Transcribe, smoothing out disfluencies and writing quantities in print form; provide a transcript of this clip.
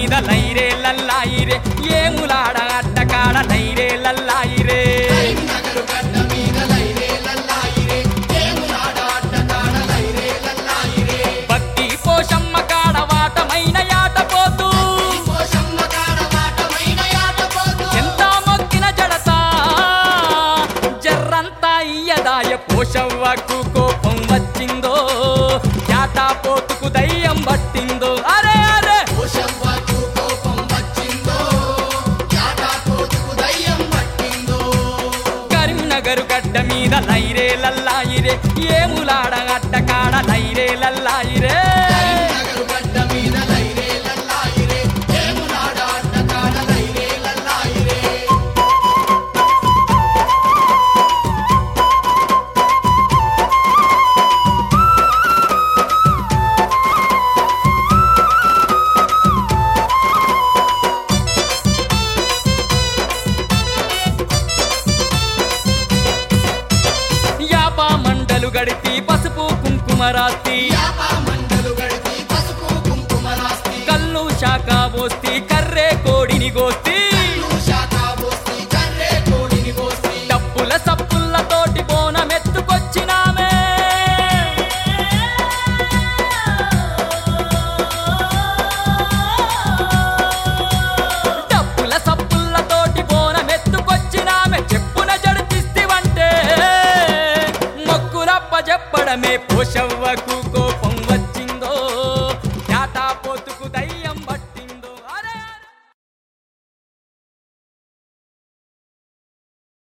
మీద లైరే లల్లాయిరే ఏములాడ అడ్డకాడ లైరే లల్లాయిరే భక్తి పోషమ్మ కాడ వాటమైన యాటపోతూ ఎంత మొక్కిన జడతా జర్రంతా ఇయ్యదాయ పోషవ్వకు కోపం వచ్చిందో యాటా పోతుకు దయ్యం పట్టిందో అరే అరే కరీంనగర్ గడ్డ మీద లైరే లల్లాయిరే ఏములాడ అడ్డకాడ లైరే లల్లాయిరే యాపా మండలు గడిపి పసుపు కుంకుమ రాస్తి కల్లు శాఖ పోస్తి కర్రే కోడిని గోస్తి డప్పుల సప్పులతోటి బోనమెత్తుకొచ్చినామే డప్పుల సప్పులతోటి బోనమెత్తుకొచ్చినామే చెప్పున జడితిస్తివంటే మొక్కులప్ప చెప్పడమే పోషవ్వకు